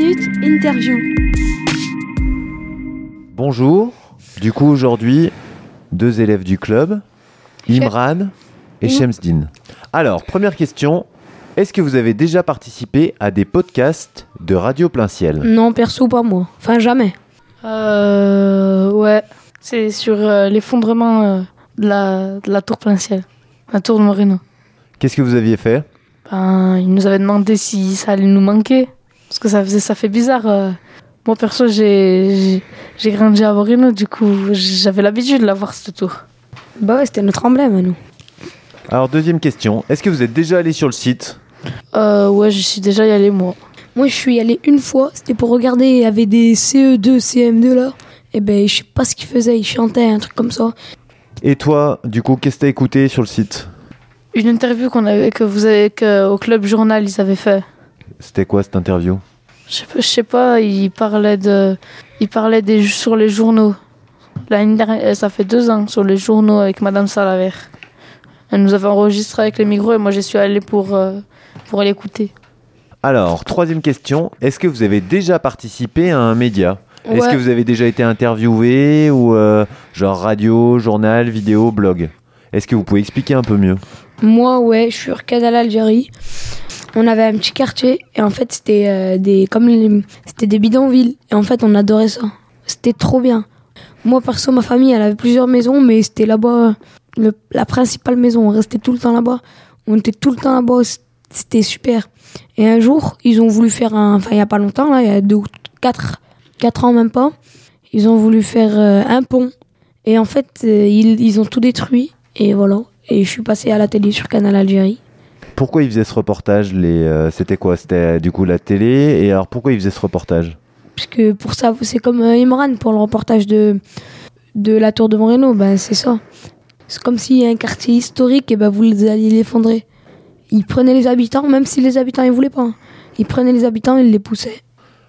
minutes, interview. Bonjour, du coup aujourd'hui, 2 élèves du club, Imran et Shemsdine. Alors, première question, est-ce que vous avez déjà participé à des podcasts de Radio Plein Ciel ? Non, perso, pas moi. Enfin, jamais. Ouais, c'est sur l'effondrement de la tour Plein Ciel, la tour de Moreno. Qu'est-ce que vous aviez fait ? Ils nous avaient demandé si ça allait nous manquer, parce que ça fait bizarre. Moi, perso, j'ai grandi à Moreno, du coup, j'avais l'habitude de la voir, cette tour. Bah ouais, c'était notre emblème à nous. Alors, deuxième question, est-ce que vous êtes déjà allé sur le site ? Ouais, je suis déjà y allé, moi. Moi, je suis allé une fois, c'était pour regarder, il y avait des CE2, CM2 là. Et ben, je sais pas ce qu'ils faisaient, ils chantaient, un truc comme ça. Et toi, du coup, qu'est-ce que t'as écouté sur le site ? Une interview qu'au Club Journal, ils avaient fait. C'était quoi cette interview ? Je sais pas, ils parlaient sur les journaux. L'année dernière, ça fait 2 ans, sur les journaux avec Madame Salaver. Elle nous avait enregistré avec les micros et moi j'y suis allée pour l'écouter. Alors, troisième question, est-ce que vous avez déjà participé à un média ? Ouais. Est-ce que vous avez déjà été interviewé ou genre radio, journal, vidéo, blog ? Est-ce que vous pouvez expliquer un peu mieux ? Moi, ouais, je suis sur Canal Algérie. On avait un petit quartier et en fait, c'était c'était des bidonvilles. Et en fait, on adorait ça. C'était trop bien. Moi, perso, ma famille, elle avait plusieurs maisons, mais c'était là-bas, la principale maison. On restait tout le temps là-bas. On était tout le temps là-bas. C'était super. Et un jour, ils ont voulu faire il y a pas longtemps, là, il y a 2 ou 4 ans même pas, ils ont voulu faire un pont. Et en fait, ils ont tout détruit. Et voilà. Et je suis passée à la télé sur Canal Algérie. Pourquoi ils faisaient ce reportage ? C'était quoi ? C'était du coup la télé. Et alors pourquoi ils faisaient ce reportage ? Parce que pour ça, c'est comme Imran pour le reportage de la tour de Moreno. Ben, c'est ça. C'est comme s'il y a un quartier historique et ben, vous alliez l'effondrer. Ils prenaient les habitants, même si les habitants ne voulaient pas. Ils prenaient les habitants et ils les poussaient.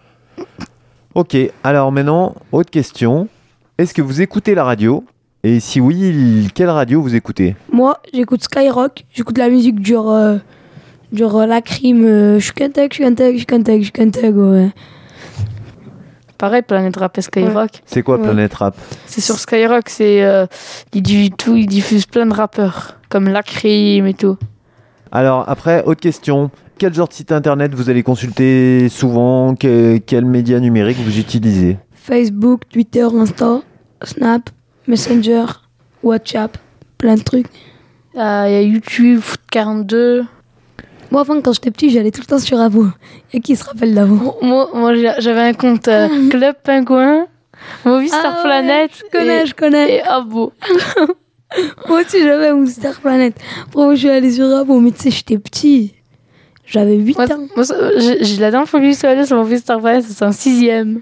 Ok, alors maintenant, autre question. Est-ce que vous écoutez la radio ? Et si oui, quelle radio vous écoutez ? Moi, j'écoute Skyrock. J'écoute la musique genre la crime. Je suis Kenteg, ouais. Pareil, Planète Rap et Skyrock. Ouais. C'est quoi Planète Rap ? C'est sur Skyrock, ils diffusent plein de rappeurs, comme Lacrim et tout. Alors après, autre question. Quel genre de site internet vous allez consulter souvent ? Quel média numérique vous utilisez ? Facebook, Twitter, Insta, Snap, Messenger, WhatsApp, plein de trucs. Il y a YouTube, Foot42. Moi, avant, quand j'étais petit, j'allais tout le temps sur Abo. Il y a qui se rappelle d'Abo ? Moi, j'avais un compte Club Pingouin, Movistar Planet. Je connais. Et Abo. Moi aussi, j'avais un Movistar Planet. Après, je suis allée sur Abo, mais tu sais, j'étais petit. J'avais 8 ans. Moi, j'ai la dernière fois que je suis allée sur Movistar Planet, c'est en 6e.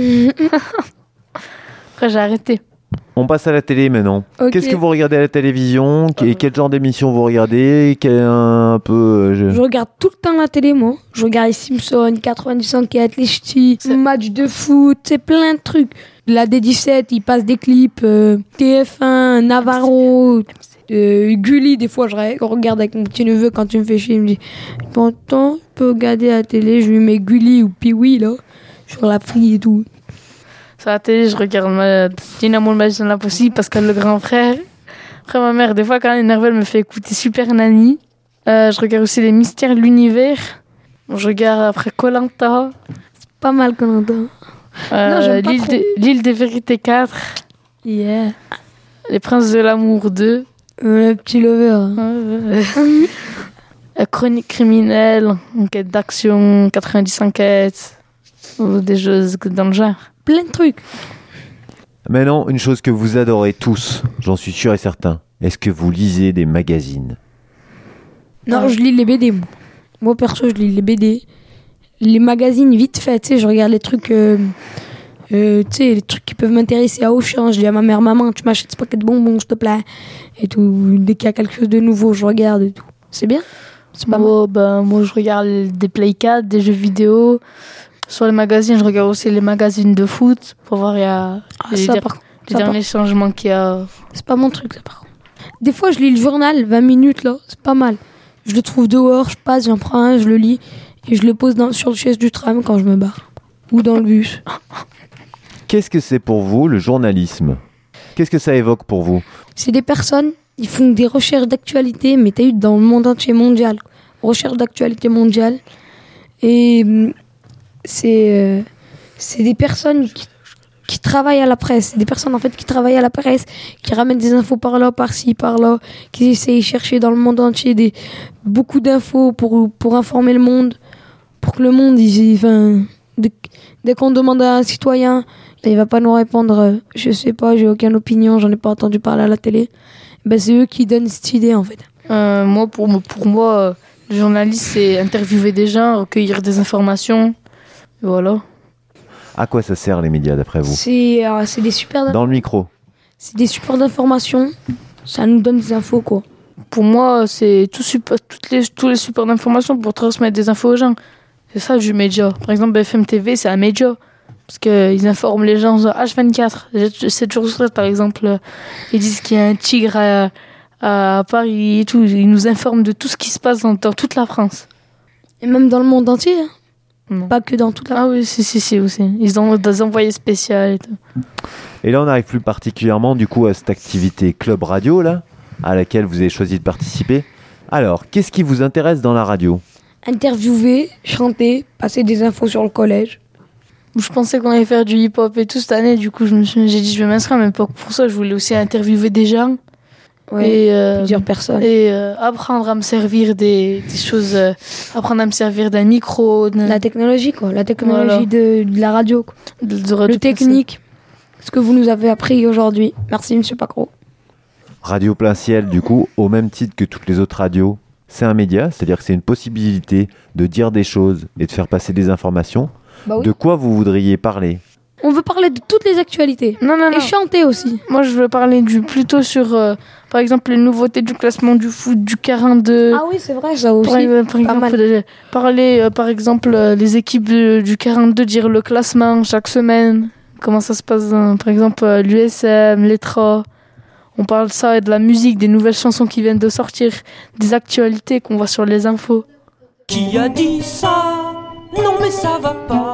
Après, j'ai arrêté. On passe à la télé maintenant. Okay. Qu'est-ce que vous regardez à la télévision ? Quel genre d'émission vous regardez ? Je regarde tout le temps la télé, moi. Je regarde les Simpsons, 90 enquêtes, les ch'tis, matchs de foot, c'est plein de trucs. La D17, ils passent des clips, TF1, Navarro, Gulli, des fois je regarde avec mon petit neveu quand tu me fais chier, il me dit « Pourtant, je peux regarder la télé, je lui mets Gulli ou Pee-Wee, là, sur la frite et tout. » Sur la télé, je regarde Dynamo le match de l'impossible, Pascal le grand frère. Après, ma mère, des fois, quand elle est énervée, elle me fait écouter Super Nanny. Je regarde aussi les Mystères de l'Univers. Je regarde après Koh-Lanta. C'est pas mal Koh-Lanta. Non, j'aime pas trop. L'île des Vérités 4. Yeah. Les Princes de l'Amour 2. Le petit lover. Chronique criminelle, enquête d'action, 90 enquêtes. Des choses dans le genre. Plein de trucs. Maintenant, une chose que vous adorez tous, j'en suis sûr et certain. Est-ce que vous lisez des magazines ? Non, je lis les BD, moi. Moi, perso, je lis les BD. Les magazines, vite fait, tu sais, je regarde les trucs... tu sais, les trucs qui peuvent m'intéresser à Auchan. Je dis à ma mère, maman, tu m'achètes ce paquet de bonbons, s'il te plaît. Et tout. Dès qu'il y a quelque chose de nouveau, je regarde et tout. C'est bien. C'est pas mal. Moi, je regarde des Play 4, des jeux vidéo. Sur les magazines, je regarde aussi les magazines de foot pour voir les derniers changements qu'il y a. C'est pas mon truc, ça, par contre. Des fois, je lis le journal, 20 minutes, là. C'est pas mal. Je le trouve dehors, je passe, j'en prends un, je le lis. Et je le pose sur le chaise du tram quand je me barre. ou dans le bus. Qu'est-ce que c'est pour vous le journalisme? Qu'est-ce que ça évoque pour vous? C'est des personnes, ils font des recherches d'actualité, mais t'as eu dans le monde entier mondial. Recherche d'actualité mondiale. Et c'est des personnes qui travaillent à la presse. C'est des personnes en fait qui travaillent à la presse, qui ramènent des infos par là, par-ci, par-là, qui essayent de chercher dans le monde entier beaucoup d'infos pour informer le monde. Pour que le monde, dès qu'on demande à un citoyen, il va pas nous répondre je sais pas, j'ai aucune opinion, j'en ai pas entendu parler à la télé. Ben, c'est eux qui donnent cette idée en fait. Pour moi, le journaliste, c'est interviewer des gens, recueillir des informations. Et voilà. À quoi ça sert les médias d'après vous? C'est des supports Dans le micro. C'est des supports d'information. Ça nous donne des infos quoi. Pour moi, c'est tous les supports d'information pour transmettre des infos aux gens. C'est ça du média. Par exemple, BFM TV, c'est un média. Parce qu'ils informent les gens sur H24. 7 jours sur 7, par exemple. Ils disent qu'il y a un tigre à Paris et tout. Ils nous informent de tout ce qui se passe dans toute la France. Et même dans le monde entier. Hein. Non. Pas que dans toute la France. Ah oui, si aussi. Ils ont des envoyés spéciaux et tout. Et là, on arrive plus particulièrement du coup à cette activité Club Radio, là, à laquelle vous avez choisi de participer. Alors, qu'est-ce qui vous intéresse dans la radio? Interviewer, chanter, passer des infos sur le collège. Je pensais qu'on allait faire du hip-hop et tout cette année, du coup j'ai dit je vais m'inscrire, mais pas que pour ça, je voulais aussi interviewer des gens. Ouais, et plusieurs personnes. Et apprendre à me servir des choses, apprendre à me servir d'un micro. La technologie quoi, la technologie voilà. de la radio quoi. Le technique, ce que vous nous avez appris aujourd'hui. Merci monsieur Pacro. Radio Plein Ciel, du coup, au même titre que toutes les autres radios, c'est un média, c'est-à-dire que c'est une possibilité de dire des choses et de faire passer des informations. Bah oui. De quoi vous voudriez parler? On veut parler de toutes les actualités. Non. Et chanter aussi. Moi, je veux parler plutôt sur, par exemple, les nouveautés du classement du foot, du 42. Ah oui, c'est vrai, ça aussi. Par exemple, parler, par exemple, les équipes du 42, dire le classement chaque semaine. Comment ça se passe, par exemple, l'USM, l'ETRA. On parle de ça et de la musique, des nouvelles chansons qui viennent de sortir, des actualités qu'on voit sur les infos. Qui a dit ça? Non mais ça va pas.